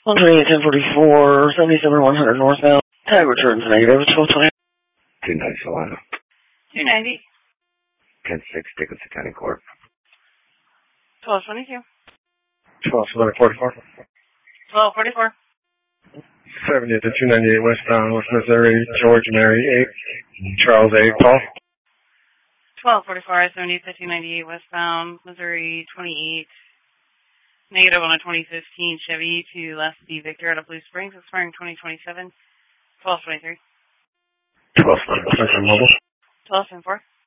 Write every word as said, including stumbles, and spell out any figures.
one twenty-eight, ten forty-four, seventy-seven, one hundred northbound. Tag returns negative, twelve twenty. two ninety Solano. two ninety. ten six, Dickinson County Court. twelve twenty-two. twelve forty-four. twelve forty-four. seventy to two ninety-eight westbound, West Missouri, George Mary eight, Charles eight, Paul. twelve forty-four, seventy to two ninety-eight westbound, Missouri twenty-eight. Negative on a twenty fifteen Chevy to left the Victor out of Blue Springs, expiring twenty twenty-seven. twelve twenty-three. twelve twenty-four. twelve ten four.